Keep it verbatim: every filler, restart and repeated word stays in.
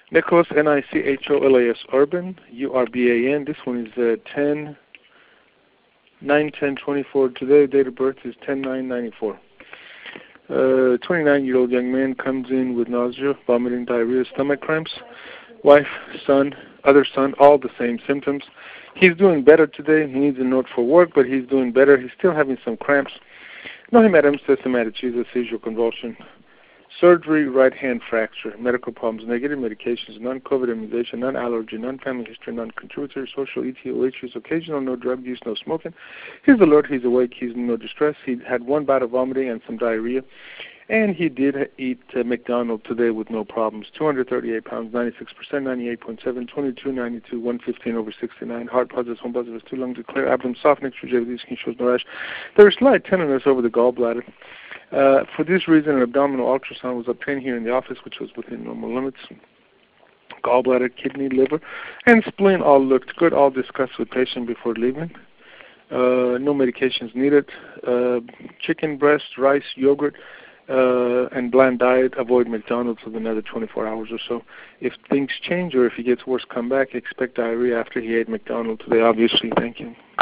Nicholas, N I C H O L A S, Urban, U R B A N. This one is uh, ten nine ten twenty-four. Today, date of birth is ten nine ninety-four. Uh, twenty-nine-year-old young man comes in with nausea, vomiting, diarrhea, stomach cramps. Wife, son, other son, all the same symptoms. He's doing better today. He needs a note for work, but he's doing better. He's still having some cramps. No hematemesis, hematochezia, seizure, convulsion. Surgery, right hand fracture. Medical problems, negative medications, non-COVID immunization, non-allergy, non-family history, non-contributory, social E T O issues, occasional no drug use, no smoking. He's alert, he's awake, he's in no distress. He had one bout of vomiting and some diarrhea. And he did eat uh, McDonald's today with no problems. two hundred thirty-eight pounds, ninety-six percent, ninety-eight point seven, twenty-two, ninety-two, one fifteen over sixty-nine. Heart positive, home positive, two lungs are clear, abdomen soft, next to J V D, skin shows no rash. There is slight tenderness over the gallbladder. Uh, for this reason, an abdominal ultrasound was obtained here in the office, which was within normal limits. Gallbladder, kidney, liver, and spleen all looked good, all discussed with patient before leaving. Uh, no medications needed. Uh, chicken breast, rice, yogurt, uh, and bland diet. Avoid McDonald's for another twenty-four hours or so. If things change or if he gets worse, come back. Expect diarrhea after he ate McDonald's today, obviously. Thank you.